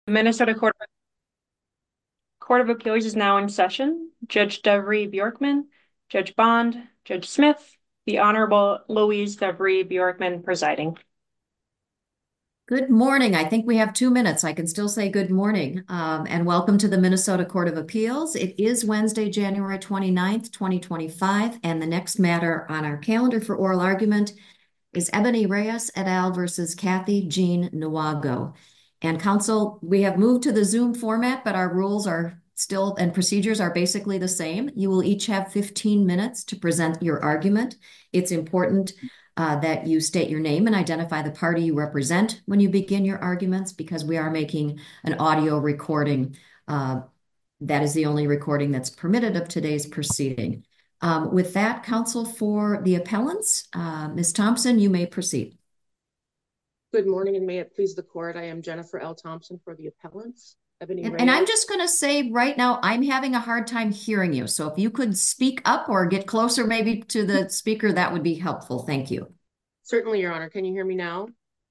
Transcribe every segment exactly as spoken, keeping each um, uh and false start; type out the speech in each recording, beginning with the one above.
Minnesota Court of, Court of Appeals is now in session. Judge Devry Bjorkman, Judge Bond, Judge Smith, the Honorable Louise Devry Bjorkman presiding. Good morning. I think we have two minutes. I can still say good morning. Um, and welcome to the Minnesota Court of Appeals. It is Wednesday, January twenty-ninth, twenty twenty-five, and the next matter on our calendar for oral argument is Ebony Reyes et al. Versus Kathy Jean Nwago. And counsel, we have moved to the Zoom format, but our rules are still and procedures are basically the same. You will each have fifteen minutes to present your argument. It's important uh, that you state your name and identify the party you represent when you begin your arguments, because we are making an audio recording. Uh, that is the only recording that's permitted of today's proceeding. Um, with that, counsel for the appellants, uh, Miz Thompson, you may proceed. Good morning, and may it please the court. I am Jennifer L. Thompson for the appellants. Ebony And, and I'm Reyes. just going to say right now, I'm having a hard time hearing you. So if you could speak up or get closer maybe to the speaker, that would be helpful. Thank you. Certainly, Your Honor. Can you hear me now?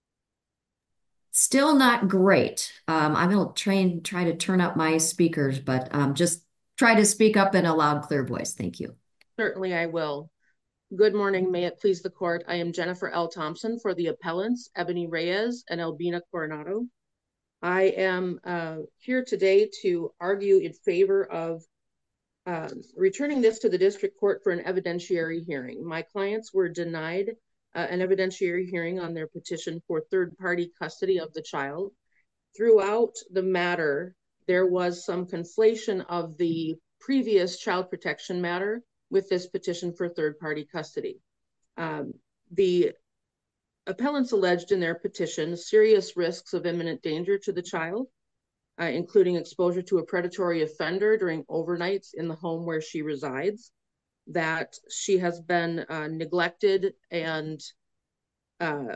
Still not great. Um, I'm going to train, try to turn up my speakers, but um, just try to speak up in a loud, clear voice. Thank you. Certainly, I will. Good morning. May it please the court. I am Jennifer L. Thompson for the appellants, Ebony Reyes and Albina Coronado. I am uh, here today to argue in favor of uh, returning this to the district court for an evidentiary hearing. My clients were denied uh, an evidentiary hearing on their petition for third-party custody of the child. Throughout the matter, there was some conflation of the previous child protection matter with this petition for third-party custody. Um, the appellants alleged in their petition serious risks of imminent danger to the child, uh, including exposure to a predatory offender during overnights in the home where she resides, that she has been uh, neglected and uh,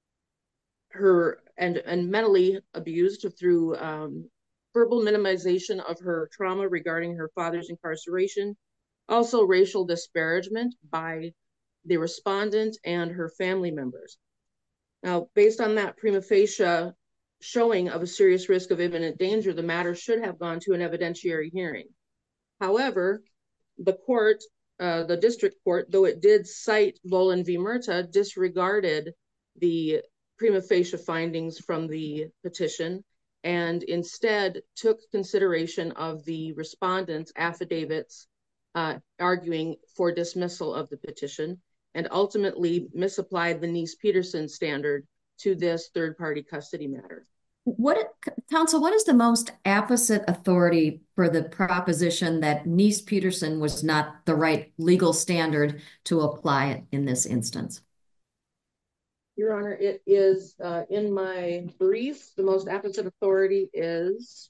her and and mentally abused through um, verbal minimization of her trauma regarding her father's incarceration, also racial disparagement by the respondent and her family members. Now, based on that prima facie showing of a serious risk of imminent danger, the matter should have gone to an evidentiary hearing. However, the court, uh, the district court, though it did cite Volin v. Murta, disregarded the prima facie findings from the petition and instead took consideration of the respondent's affidavits uh, arguing for dismissal of the petition, and ultimately misapplied the Neese-Peterson standard to this third-party custody matter. What, counsel, what is the most apposite authority for the proposition that Neese-Peterson was not the right legal standard to apply it in this instance? Your Honor, it is uh, in my brief, the most apposite authority is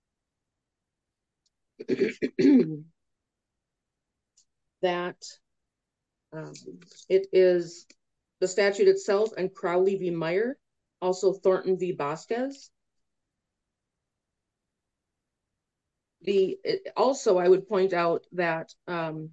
that um, it is the statute itself and Crowley v. Meyer, also Thornton v. Vasquez. The it, also, I would point out that um,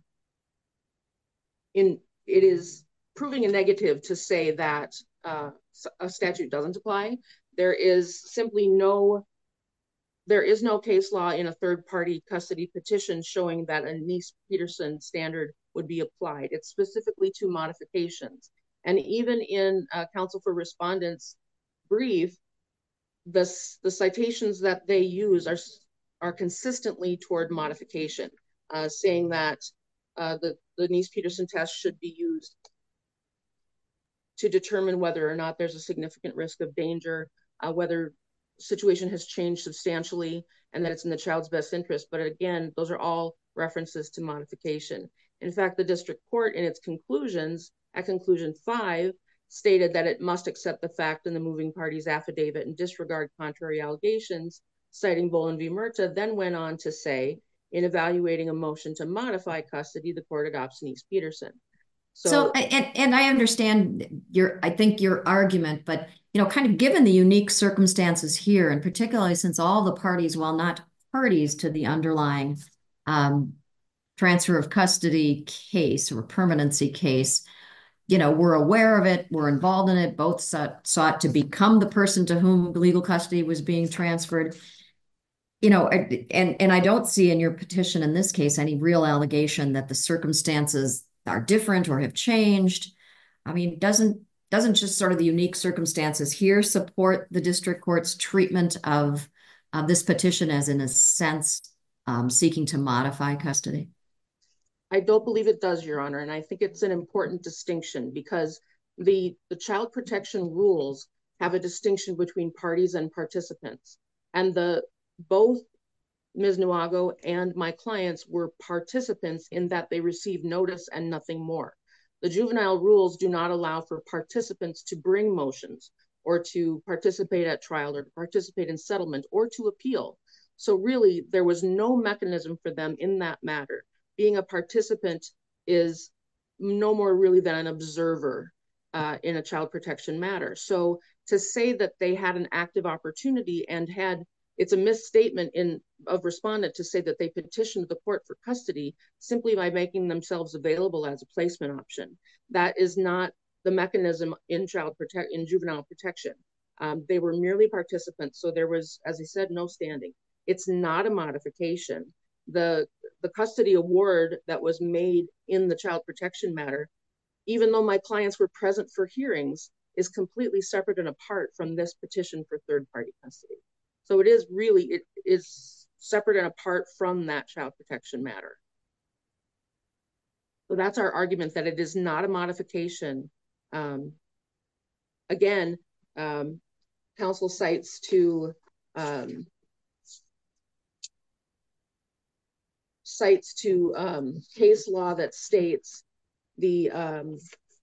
in it is proving a negative to say that uh, a statute doesn't apply. There is simply no, there is no case law in a third-party custody petition showing that a Neese-Peterson standard would be applied. It's specifically to modifications. And even in uh, Counsel for Respondents' brief, the, the citations that they use are, are consistently toward modification, uh, saying that uh, the, the Neese-Peterson test should be used to determine whether or not there's a significant risk of danger, uh, whether situation has changed substantially, and that it's in the child's best interest. But again, those are all references to modification. In fact, the district court in its conclusions, at conclusion five, stated that it must accept the fact in the moving party's affidavit and disregard contrary allegations, citing Volin v. Murta, then went on to say, in evaluating a motion to modify custody, the court adopts Neese-Peterson. So, so and, and I understand your, I think your argument, but, you know, kind of given the unique circumstances here, and particularly since all the parties, while not parties to the underlying um, transfer of custody case or permanency case, you know, were aware of it, were involved in it, both sought, sought to become the person to whom legal custody was being transferred. You know, and and I don't see in your petition in this case any real allegation that the circumstances are different or have changed. I mean, doesn't doesn't just sort of the unique circumstances here support the district court's treatment of uh, this petition as, in a sense, um, seeking to modify custody? I don't believe it does, Your Honor, and I think it's an important distinction because the, the child protection rules have a distinction between parties and participants. And the both Miz Nwago and my clients were participants in that they received notice and nothing more. The juvenile rules do not allow for participants to bring motions or to participate at trial or to participate in settlement or to appeal. So really, there was no mechanism for them in that matter. Being a participant is no more really than an observer uh, in a child protection matter. So to say that they had an active opportunity and had, it's a misstatement in of respondent to say that they petitioned the court for custody simply by making themselves available as a placement option. That is not the mechanism in child protect in juvenile protection. Um, they were merely participants, so there was, as I said, no standing. It's not a modification. The the custody award that was made in the child protection matter, even though my clients were present for hearings, is completely separate and apart from this petition for third-party custody. So it is really, it is separate and apart from that child protection matter. So that's our argument, that it is not a modification. Um, again, um, counsel cites to um, cites to um, case law that states the um,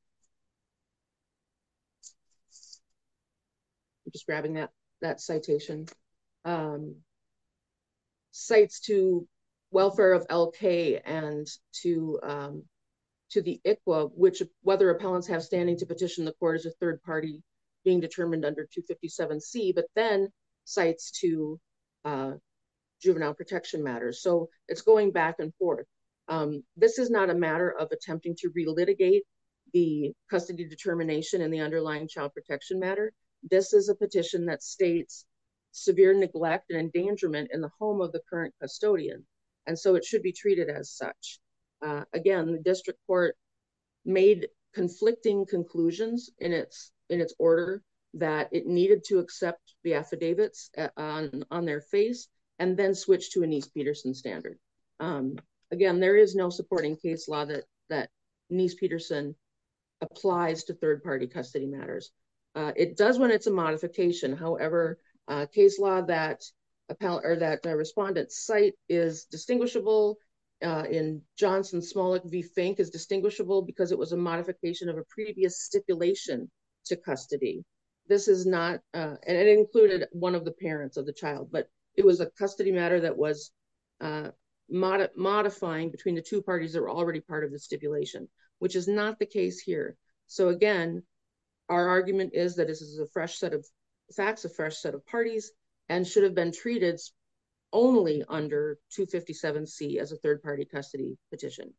I'm just grabbing that that citation. Um, cites to welfare of L K and to um, to the I C W A, which whether appellants have standing to petition the court as a third party being determined under two fifty-seven C, but then cites to uh, juvenile protection matters. So it's going back and forth. Um, this is not a matter of attempting to relitigate the custody determination in the underlying child protection matter. This is a petition that states severe neglect and endangerment in the home of the current custodian. And so it should be treated as such. Uh, again, the district court made conflicting conclusions in its in its order that it needed to accept the affidavits on, on their face and then switch to a Neese-Peterson standard. Um, again, there is no supporting case law that, that Neese-Peterson applies to third-party custody matters. Uh, it does when it's a modification. However, uh, case law that appellate or that uh, respondents cite is distinguishable. Uh, in Johnson, Smollett v. Fink is distinguishable because it was a modification of a previous stipulation to custody. This is not, uh, and it included one of the parents of the child, but it was a custody matter that was uh, mod modifying between the two parties that were already part of the stipulation, which is not the case here. So again, our argument is that this is a fresh set of facts, a fresh set of parties, and should have been treated only under two fifty-seven C as a third-party custody petition.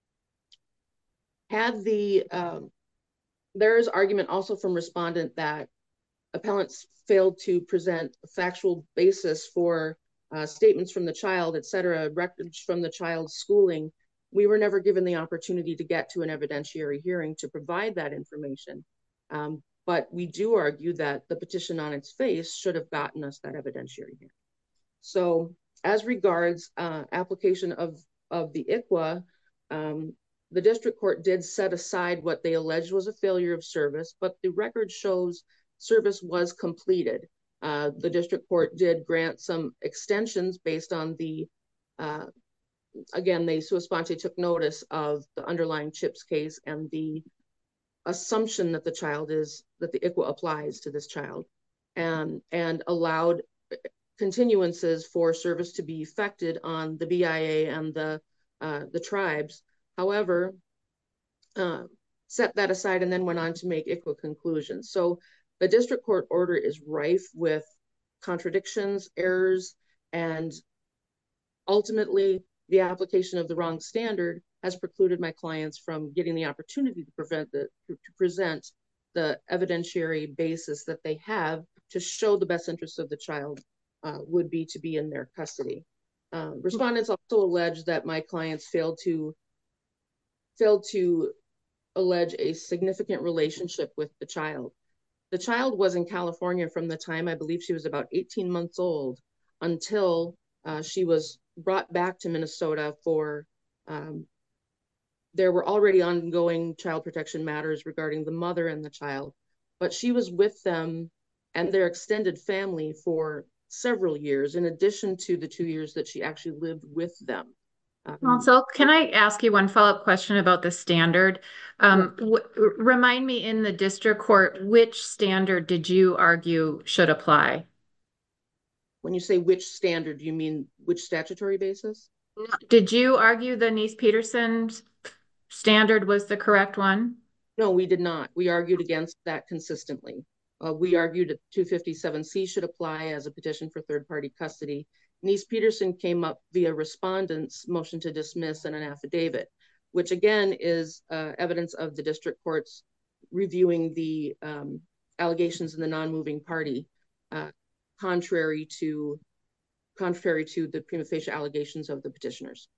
Had the, um, there is argument also from respondent that appellants failed to present a factual basis for uh, statements from the child, et cetera, records from the child's schooling. We were never given the opportunity to get to an evidentiary hearing to provide that information. Um, but we do argue that the petition on its face should have gotten us that evidentiary hearing. So as regards uh, application of, of the I C W A, um, the district court did set aside what they alleged was a failure of service, but the record shows service was completed. Uh, the district court did grant some extensions based on the, uh, again, they sua sponte took notice of the underlying CHIPS case and the assumption that the child is, that the I C W A applies to this child, and, and allowed continuances for service to be effected on the B I A and the, uh, the tribes. However, uh, set that aside and then went on to make I C W A conclusions. So the district court order is rife with contradictions, errors, and ultimately the application of the wrong standard has precluded my clients from getting the opportunity to prevent the to present the evidentiary basis that they have to show the best interests of the child uh, would be to be in their custody. Uh, respondents also allege that my clients failed to failed to allege a significant relationship with the child. The child was in California from the time I believe she was about eighteen months old until uh, she was brought back to Minnesota for, um, there were already ongoing child protection matters regarding the mother and the child, but she was with them and their extended family for several years, in addition to the two years that she actually lived with them. Um, Also, can I ask you one follow-up question about the standard? Um, w- remind me, in the district court, which standard did you argue should apply? When you say which standard, do you mean which statutory basis? Did you argue the Neese-Peterson standard was the correct one? No, we did not. We argued against that consistently. Uh, we argued that two fifty-seven C should apply as a petition for third-party custody. Neese-Peterson came up via respondent's motion to dismiss and an affidavit, which again is uh, evidence of the district courts reviewing the um, allegations in the non-moving party, uh, contrary to contrary to the prima facie allegations of the petitioners.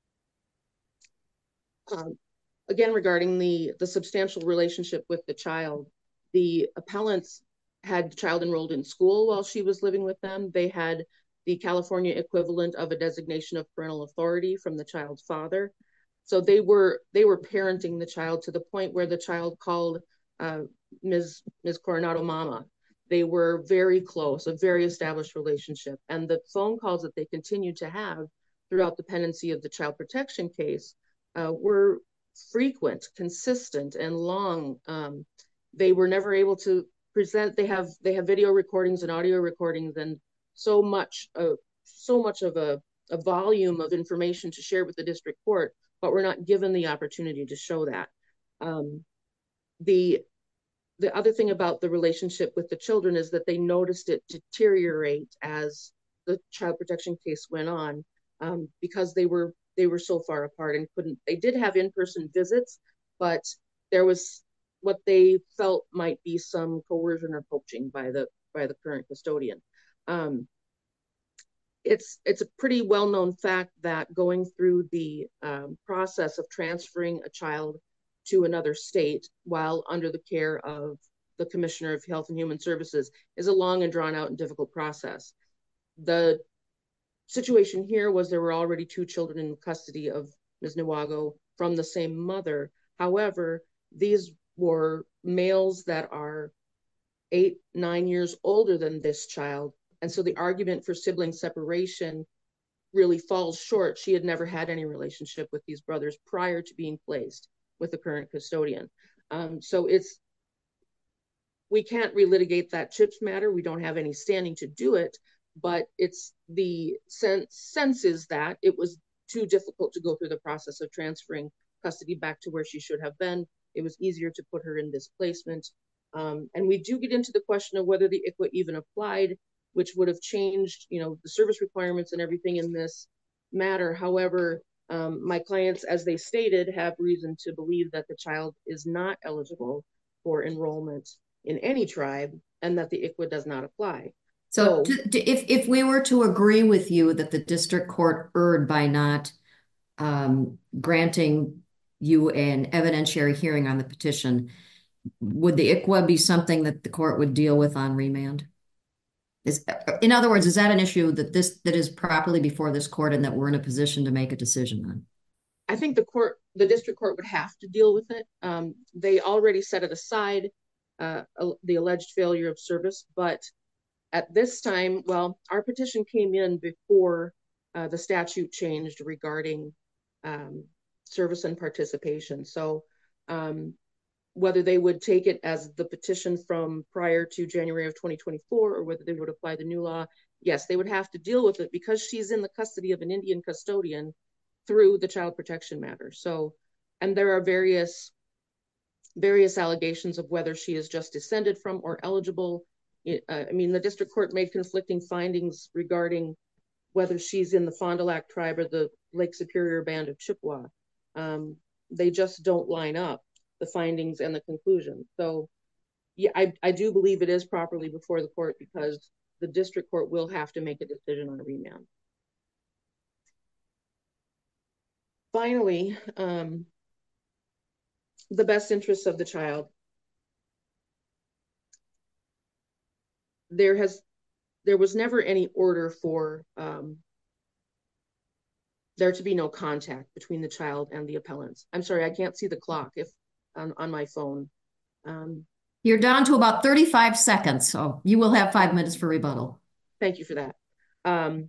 Um, again, regarding the, the substantial relationship with the child, the appellants had the child enrolled in school while she was living with them. They had the California equivalent of a designation of parental authority from the child's father. So they were they were parenting the child to the point where the child called uh, Miz Miz Coronado mama. They were very close, a very established relationship. And the phone calls that they continued to have throughout the pendency of the child protection case uh, were frequent, consistent, and long. Um, they were never able to present. They have they have video recordings and audio recordings, and so much of so much of a, a volume of information to share with the district court, but we're not given the opportunity to show that. Um, the the other thing about the relationship with the children is that they noticed it deteriorate as the child protection case went on, um, because they were they were so far apart and couldn't. They did have in-person visits, but there was what they felt might be some coercion or poaching by the by the current custodian. Um, it's it's a pretty well-known fact that going through the um, process of transferring a child to another state while under the care of the Commissioner of Health and Human Services is a long and drawn out and difficult process. The situation here was there were already two children in custody of Miz Nwago from the same mother. However, these were males that are eight, nine years older than this child. And so the argument for sibling separation really falls short. She had never had any relationship with these brothers prior to being placed with the current custodian. Um, so it's, we can't relitigate that CHIPS matter. We don't have any standing to do it, but it's the sense, sense is that it was too difficult to go through the process of transferring custody back to where she should have been. It was easier to put her in displacement. Um, and we do get into the question of whether the I C W A even applied, which would have changed, you know, the service requirements and everything in this matter. However, um, my clients, as they stated, have reason to believe that the child is not eligible for enrollment in any tribe and that the I C W A does not apply. So, so to, to, if, if we were to agree with you that the district court erred by not um, granting you an evidentiary hearing on the petition, would the I C W A be something that the court would deal with on remand? Is, in other words, is that an issue that this that is properly before this court and that we're in a position to make a decision on? I think the court, the district court would have to deal with it. Um, they already set it aside, uh, the alleged failure of service, but at this time, well, our petition came in before uh, the statute changed regarding um, service and participation. So um, whether they would take it as the petition from prior to January of twenty twenty-four or whether they would apply the new law, yes, they would have to deal with it because she's in the custody of an Indian custodian through the child protection matter. So, and there are various, various allegations of whether she is just descended from or eligible. It, uh, I mean, the district court made conflicting findings regarding whether she's in the Fond du Lac tribe or the Lake Superior Band of Chippewa. Um, they just don't line up, the findings and the conclusion. So yeah, I, I do believe it is properly before the court, because the district court will have to make a decision on a remand. Finally, um, the best interests of the child. There has, there was never any order for um, there to be no contact between the child and the appellants. I'm sorry, I can't see the clock if on, on my phone. Um, You're down to about thirty-five seconds, so you will have five minutes for rebuttal. Thank you for that. Um,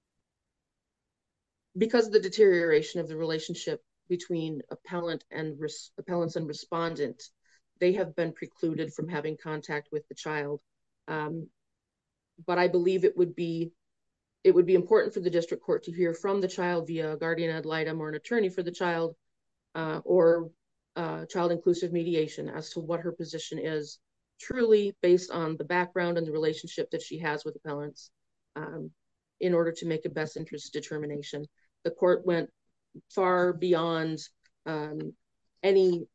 because of the deterioration of the relationship between appellant and res appellants and respondent, they have been precluded from having contact with the child. Um, but I believe it would be it would be important for the district court to hear from the child via a guardian ad litem or an attorney for the child, uh, or uh, child inclusive mediation, as to what her position is truly based on the background and the relationship that she has with appellants, um, in order to make a best interest determination. The court went far beyond um, any,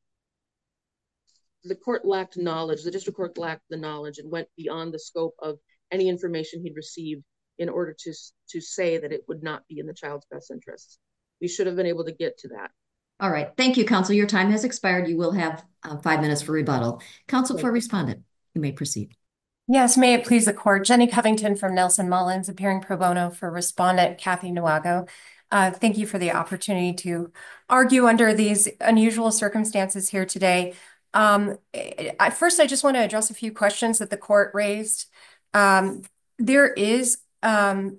the court lacked knowledge, the district court lacked the knowledge and went beyond the scope of any information he'd received in order to, to say that it would not be in the child's best interests. We should have been able to get to that. All right. Thank you, counsel. Your time has expired. You will have uh, five minutes for rebuttal. Counsel for respondent, you may proceed. Yes, may it please the court. Jenny Covington from Nelson Mullins, appearing pro bono for respondent Kathy Nwago. Uh, thank you for the opportunity to argue under these unusual circumstances here today. Um, I, first, I just want to address a few questions that the court raised. Um, there is um,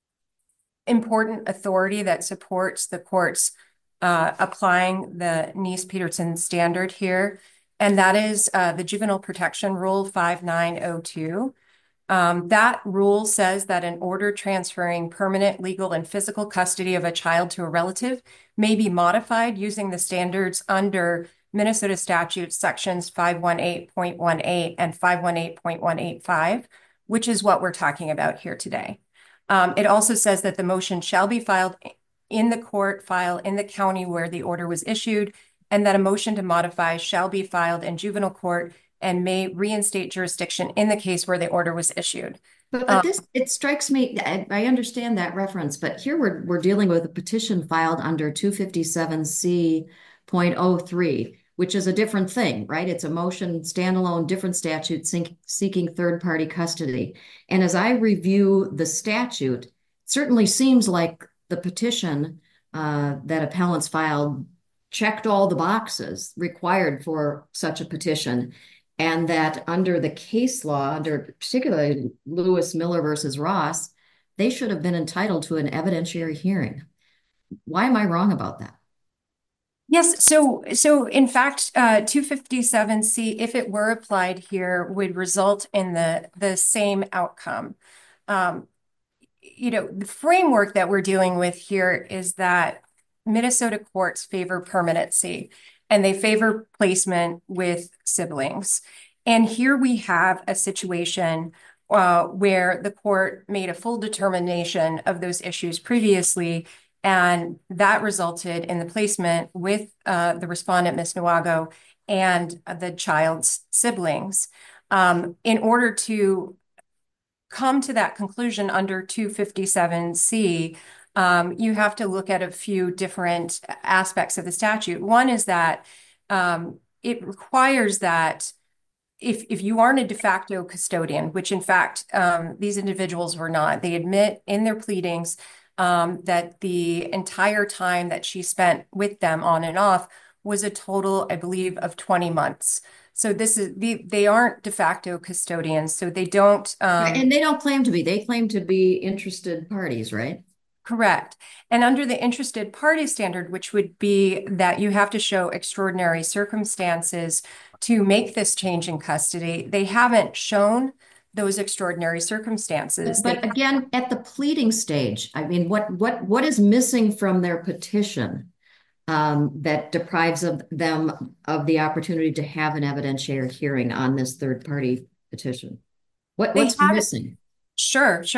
important authority that supports the court's uh, applying the Neese-Peterson standard here, and that is uh, the Juvenile Protection Rule five nine oh two. Um, that rule says that an order transferring permanent legal and physical custody of a child to a relative may be modified using the standards under Minnesota statute sections five eighteen point eighteen and five eighteen point one eighty-five, which is what we're talking about here today. Um, it also says that the motion shall be filed in the court file in the county where the order was issued, and that a motion to modify shall be filed in juvenile court and may reinstate jurisdiction in the case where the order was issued. But, but um, this, it strikes me, I, I understand that reference, but here we're, we're dealing with a petition filed under two fifty-seven C point oh three, which is a different thing, right? It's a motion, standalone, different statute seeking third-party custody. And as I review the statute, it certainly seems like the petition uh, that appellants filed checked all the boxes required for such a petition, and that under the case law, under particularly Lewis Miller versus Ross, they should have been entitled to an evidentiary hearing. Why am I wrong about that? Yes, so so in fact, uh, two fifty-seven C, if it were applied here, would result in the the same outcome. Um, you know, the framework that we're dealing with here is that Minnesota courts favor permanency and they favor placement with siblings. And here we have a situation uh, where the court made a full determination of those issues previously, and that resulted in the placement with uh, the respondent, Miz Nwago, and the child's siblings. Um, in order to come to that conclusion under two fifty-seven C, um, you have to look at a few different aspects of the statute. One is that um, it requires that if, if you aren't a de facto custodian, which in fact um, these individuals were not, they admit in their pleadings um, that the entire time that she spent with them on and off was a total, I believe, of twenty months. So this is the, they aren't de facto custodians, so they don't. Um, and they don't claim to be. They claim to be interested parties, right? Correct. And under the interested party standard, which would be that you have to show extraordinary circumstances to make this change in custody, they haven't shown those extraordinary circumstances. But they, again, at the pleading stage, I mean, what what what is missing from their petition um, that deprives of them of the opportunity to have an evidentiary hearing on this third party petition? What, what's have, missing? Sure, sure.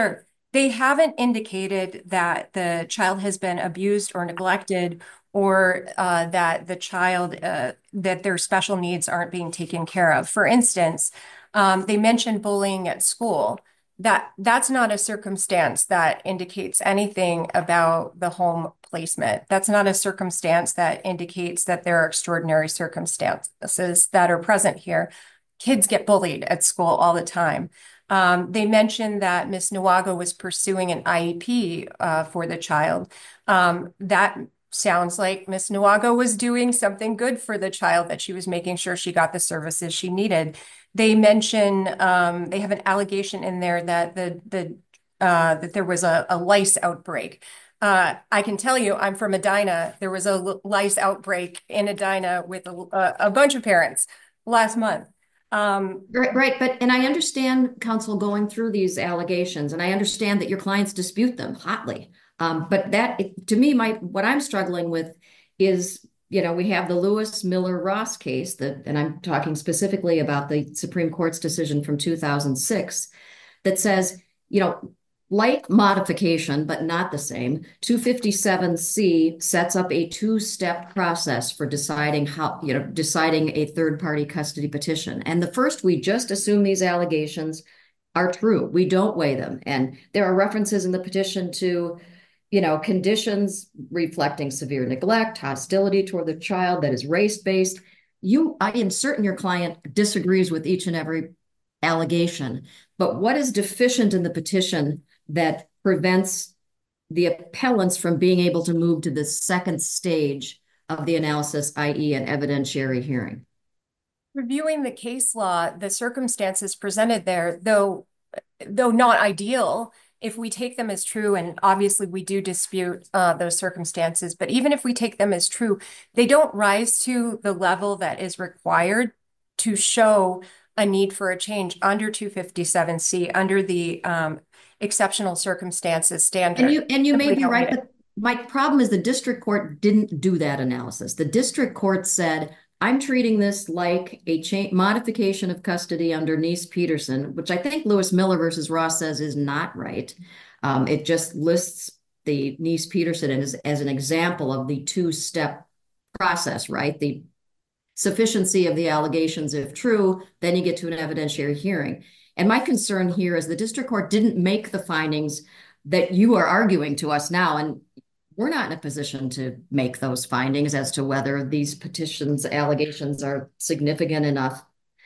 they haven't indicated that the child has been abused or neglected, or uh, that the child, uh, that their special needs aren't being taken care of. For instance, um, they mentioned bullying at school. That that's not a circumstance that indicates anything about the home placement. That's not a circumstance that indicates that there are extraordinary circumstances that are present here. Kids get bullied at school all the time. Um, they mentioned that Miz Nuago was pursuing an I E P uh, for the child. Um, that sounds like Miz Nuago was doing something good for the child, that she was making sure she got the services she needed. They mention, um, they have an allegation in there that the the uh, that there was a, a lice outbreak. Uh, I can tell you, I'm from Edina. There was a lice outbreak in Edina with a, a bunch of parents last month. Um, Right, right. But, and I understand counsel going through these allegations, and I understand that your clients dispute them hotly. Um, but that, to me, my, what I'm struggling with is, you know, we have the Lewis Miller Ross case that, and I'm talking specifically about the Supreme Court's decision from two thousand six that says, you know, like modification, but not the same, two fifty-seven C sets up a two-step process for deciding how, you know, deciding a third-party custody petition. And the first, we just assume these allegations are true. We don't weigh them. And there are references in the petition to, you know, conditions reflecting severe neglect, hostility toward the child that is race-based. You, I am certain your client disagrees with each and every allegation, but what is deficient in the petition that prevents the appellants from being able to move to the second stage of the analysis, that is an evidentiary hearing? Reviewing the case law, the circumstances presented there, though, though not ideal, if we take them as true, and obviously we do dispute uh, those circumstances, but even if we take them as true, they don't rise to the level that is required to show a need for a change under two fifty-seven C, under the um, exceptional circumstances standard. And you and you may be right, but my problem is the district court didn't do that analysis. The district court said, I'm treating this like a cha- modification of custody under Neese-Peterson, which I think Lewis Miller versus Ross says is not right. Um, it just lists the Neese-Peterson as, as an example of the two-step process, right? The sufficiency of the allegations, if true, then you get to an evidentiary hearing. And my concern here is the district court didn't make the findings that you are arguing to us now. And we're not in a position to make those findings as to whether these petitions allegations are significant enough.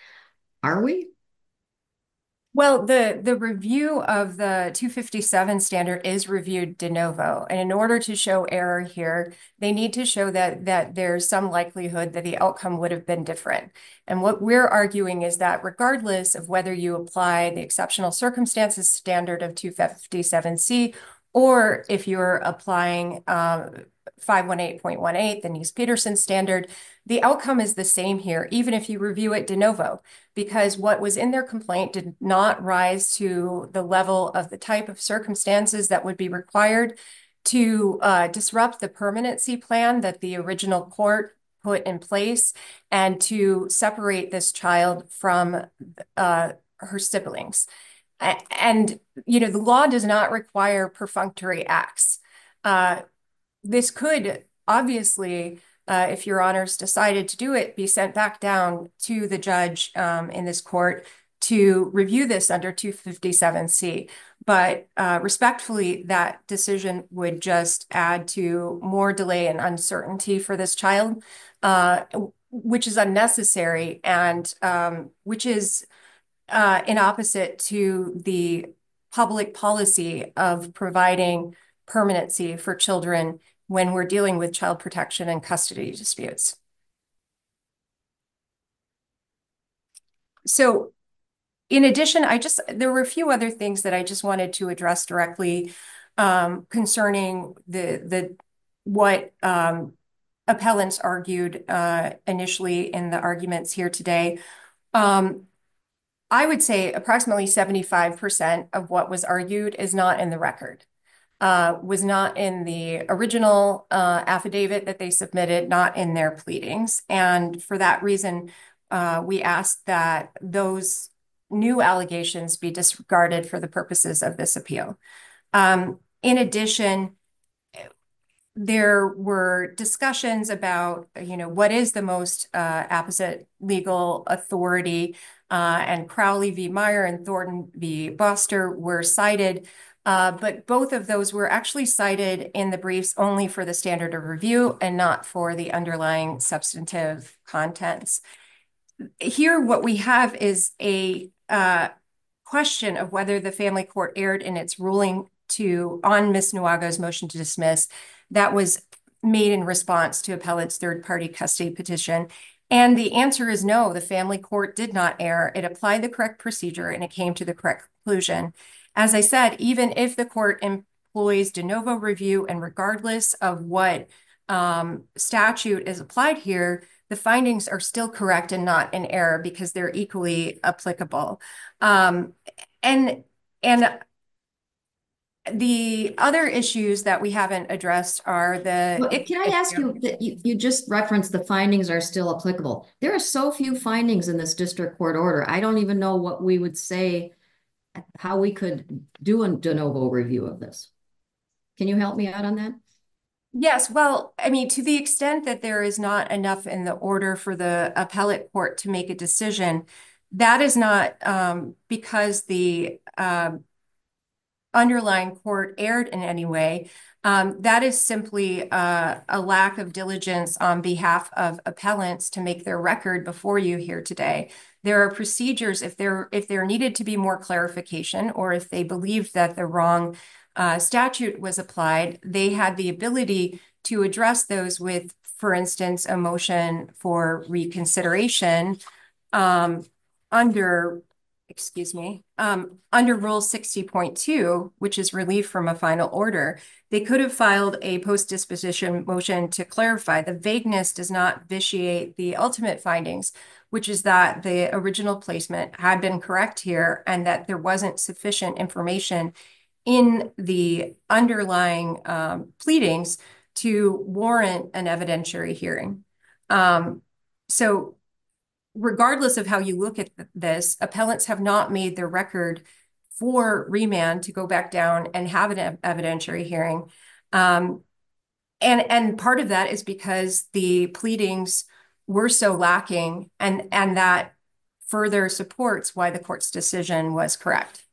Are we? Well, the, the review of the two fifty-seven standard is reviewed de novo. And in order to show error here, they need to show that, that there's some likelihood that the outcome would have been different. And what we're arguing is that regardless of whether you apply the exceptional circumstances standard of two fifty-seven C, or if you're applying uh, five eighteen point one eight, the Neese-Peterson standard, the outcome is the same here, even if you review it de novo, because what was in their complaint did not rise to the level of the type of circumstances that would be required to uh, disrupt the permanency plan that the original court put in place and to separate this child from uh, her siblings. And, you know, the law does not require perfunctory acts. Uh, this could obviously, uh, if your honors decided to do it, be sent back down to the judge um, in this court to review this under two fifty-seven C. But uh, respectfully, that decision would just add to more delay and uncertainty for this child, uh, which is unnecessary and um, which is uh, in opposite to the public policy of providing permanency for children when we're dealing with child protection and custody disputes. So in addition, I just, there were a few other things that I just wanted to address directly um, concerning the, the, what um, appellants argued uh, initially in the arguments here today. Um, I would say approximately seventy-five percent of what was argued is not in the record. Uh, was not in the original uh, affidavit that they submitted, not in their pleadings. And for that reason, uh, we asked that those new allegations be disregarded for the purposes of this appeal. Um, in addition, there were discussions about, you know, what is the most uh, apposite legal authority, uh, and Crowley v. Meyer and Thornton v. Boster were cited, uh, but both of those were actually cited in the briefs only for the standard of review and not for the underlying substantive contents. Here, what we have is a uh, question of whether the family court erred in its ruling to on Miz Nwago's motion to dismiss that was made in response to appellant's third-party custody petition. And the answer is no, the family court did not err. It applied the correct procedure and it came to the correct conclusion. As I said, even if the court employs de novo review and regardless of what um, statute is applied here, the findings are still correct and not in error because they're equally applicable. Um, and and the other issues that we haven't addressed are the. Well, can I ask you that you, you just referenced the findings are still applicable. There are so few findings in this district court order. I don't even know what we would say, how we could do a de novo review of this. Can you help me out on that? Yes, well, I mean, to the extent that there is not enough in the order for the appellate court to make a decision, that is not um, because the um, underlying court erred in any way. Um, that is simply uh, a lack of diligence on behalf of appellants to make their record before you here today. There are procedures if there if there needed to be more clarification or if they believed that the wrong uh, statute was applied, they had the ability to address those with, for instance, a motion for reconsideration um, under excuse me, um, under Rule sixty point two, which is relief from a final order, they could have filed a post-disposition motion to clarify. The vagueness does not vitiate the ultimate findings, which is that the original placement had been correct here and that there wasn't sufficient information in the underlying um, pleadings to warrant an evidentiary hearing. Um, so regardless of how you look at this, appellants have not made their record for remand to go back down and have an evidentiary hearing. Um, and, and part of that is because the pleadings were so lacking, and, and that further supports why the court's decision was correct.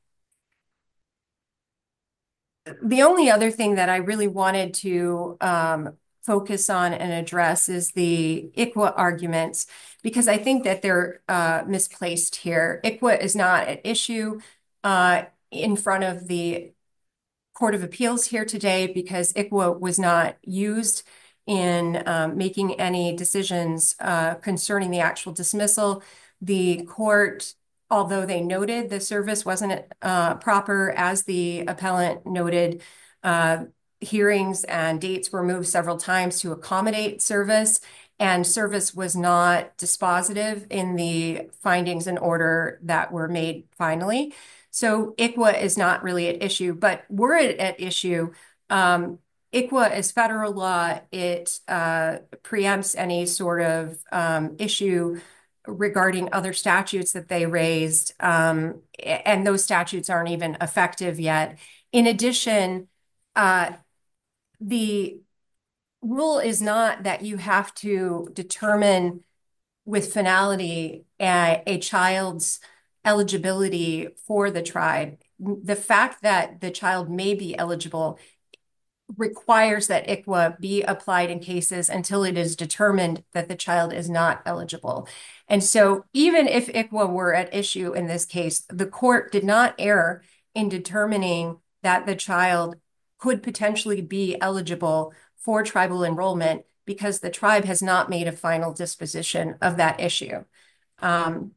The only other thing that I really wanted to um, focus on and address is the I C W A arguments, because I think that they're uh, misplaced here. I C W A is not at issue uh, in front of the Court of Appeals here today because I C W A was not used in um, making any decisions uh, concerning the actual dismissal. The court, although they noted the service wasn't uh, proper, as the appellant noted, uh, hearings and dates were moved several times to accommodate service, and service was not dispositive in the findings and order that were made finally. So I C W A is not really at issue, but were it at issue, um, I C W A is federal law. It uh, preempts any sort of um, issue regarding other statutes that they raised, um, and those statutes aren't even effective yet. In addition, uh, the rule is not that you have to determine with finality a, a child's eligibility for the tribe. The fact that the child may be eligible requires that I C W A be applied in cases until it is determined that the child is not eligible. And so even if I C W A were at issue in this case, the court did not err in determining that the child could potentially be eligible for tribal enrollment because the tribe has not made a final disposition of that issue. Um,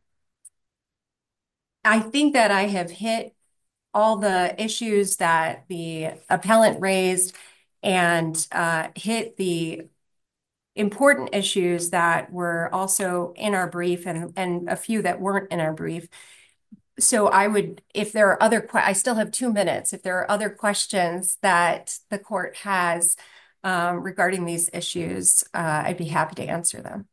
I think that I have hit all the issues that the appellant raised and uh, hit the important issues that were also in our brief and, and a few that weren't in our brief. So I would, if there are other, I still have two minutes. If there are other questions that the court has um, regarding these issues, uh, I'd be happy to answer them.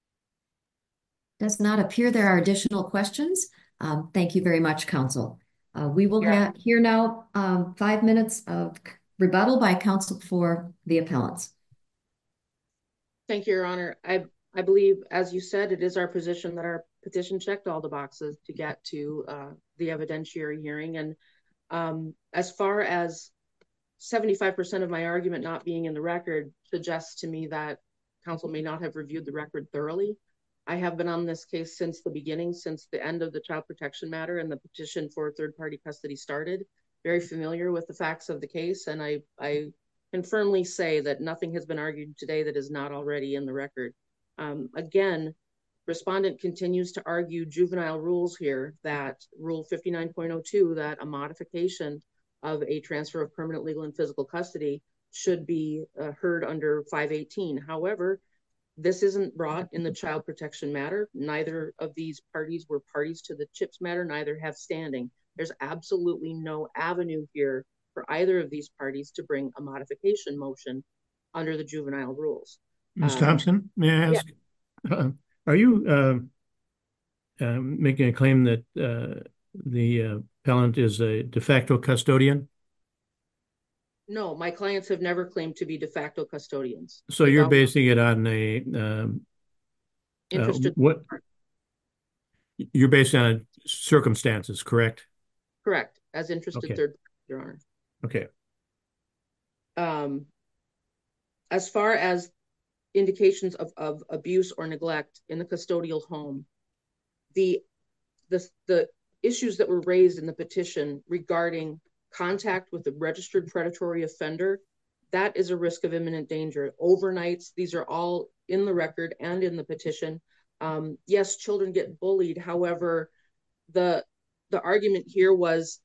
Does not appear there are additional questions. Um, thank you very much, counsel. Uh, we will Yeah. have hear now um, five minutes of rebuttal by counsel for the appellants. Thank you, Your Honor. I, I believe, as you said, it is our position that our petition checked all the boxes to get to uh, the evidentiary hearing. And um, as far as seventy-five percent of my argument not being in the record suggests to me that counsel may not have reviewed the record thoroughly. I have been on this case since the beginning, since the end of the child protection matter and the petition for third-party custody started. Very familiar with the facts of the case, and I, I can firmly say that nothing has been argued today that is not already in the record. Um, again, respondent continues to argue juvenile rules here, that Rule fifty-nine point oh two, that a modification of a transfer of permanent legal and physical custody should be uh, heard under five eighteen. However, this isn't brought in the child protection matter. Neither of these parties were parties to the CHIPS matter, neither have standing. There's absolutely no avenue here for either of these parties to bring a modification motion under the juvenile rules. Miz Um, Thompson, may I ask, yeah. uh, are you uh, uh, making a claim that uh, the uh, appellant is a de facto custodian? No, my clients have never claimed to be de facto custodians. So They've you're always basing it on a um, uh, interested. what? You're based on circumstances, correct? Correct, as interested Okay. third, Your Honor. Okay. Um, as far as indications of, of abuse or neglect in the custodial home, the, the, the issues that were raised in the petition regarding contact with a registered predatory offender, that is a risk of imminent danger. Overnights, these are all in the record and in the petition. Um, yes, children get bullied. However, the, the argument here was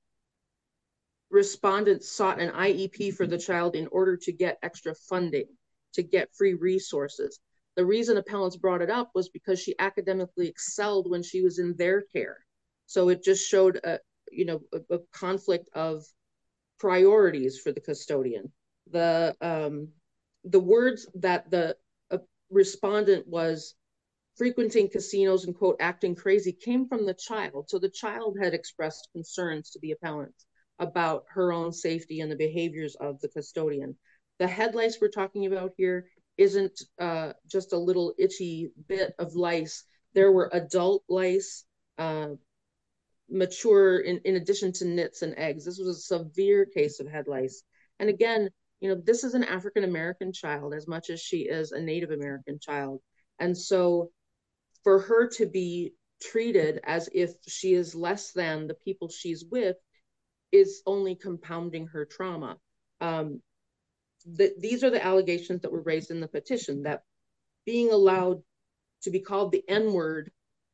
respondents sought an I E P for the child in order to get extra funding, to get free resources. The reason appellants brought it up was because she academically excelled when she was in their care. So it just showed a, you know, a, a conflict of priorities for the custodian. The, um, the words that the uh, respondent was frequenting casinos and, quote, acting crazy came from the child. So the child had expressed concerns to the appellants about her own safety and the behaviors of the custodian. The head lice we're talking about here isn't uh, just a little itchy bit of lice. There were adult lice, uh, mature in, in addition to nits and eggs. This was a severe case of head lice. And again, you know, this is an African-American child as much as she is a Native American child. And so for her to be treated as if she is less than the people she's with is only compounding her trauma. Um, the, these are the allegations that were raised in the petition, that being allowed to be called the N-word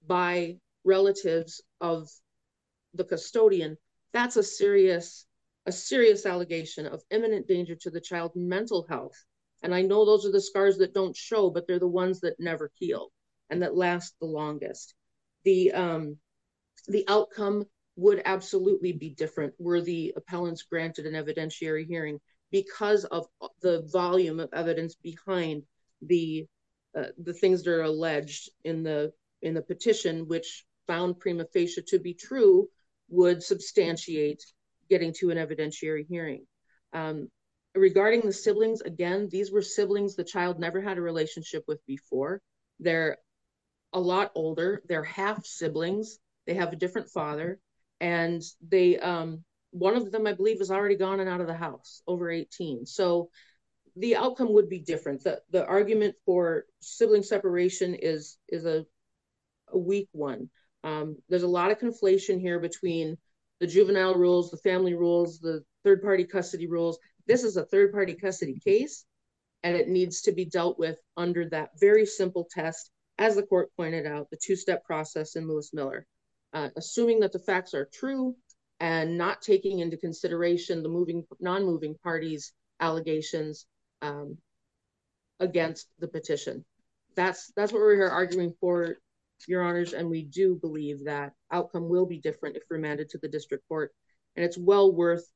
by relatives of the custodian, that's a serious, a serious allegation of imminent danger to the child's mental health. And I know those are the scars that don't show, but they're the ones that never heal and that last the longest. The, um, the outcome would absolutely be different were the appellants granted an evidentiary hearing because of the volume of evidence behind the uh, the things that are alleged in the in the petition, which found prima facie to be true, would substantiate getting to an evidentiary hearing. Um, regarding the siblings, again, these were siblings the child never had a relationship with before. They're a lot older. They're half siblings. They have a different father. And they, um, one of them, I believe, is already gone and out of the house, over eighteen. So the outcome would be different. The, the argument for sibling separation is, is a, a weak one. Um, there's a lot of conflation here between the juvenile rules, the family rules, the third-party custody rules. This is a third-party custody case, and it needs to be dealt with under that very simple test, as the court pointed out, the two-step process in Lewis Miller. Uh, assuming that the facts are true and not taking into consideration the moving, non-moving parties' allegations um, against the petition. That's, that's what we're here arguing for, Your Honors, and we do believe that outcome will be different if remanded to the district court, and it's well worth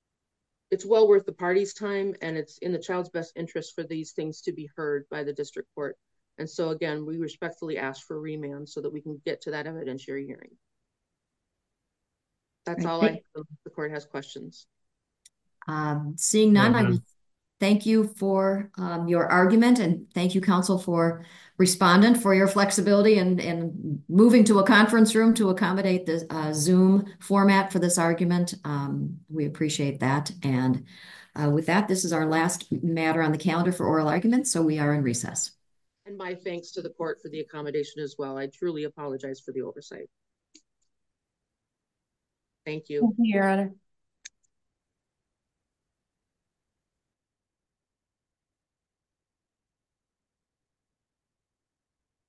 it's well worth the party's time, and it's in the child's best interest for these things to be heard by the district court. And so again, we respectfully ask for remand so that we can get to that evidentiary hearing. That's Right. all I have. If the court has questions. Um, seeing none, I will thank you for um, your argument, and thank you, counsel, for respondent, for your flexibility and, and moving to a conference room to accommodate the uh, Zoom format for this argument. Um, we appreciate that. And uh, with that, this is our last matter on the calendar for oral argument, so we are in recess. And my thanks to the court for the accommodation as well. I truly apologize for the oversight. Thank you. Thank you, Your Honor.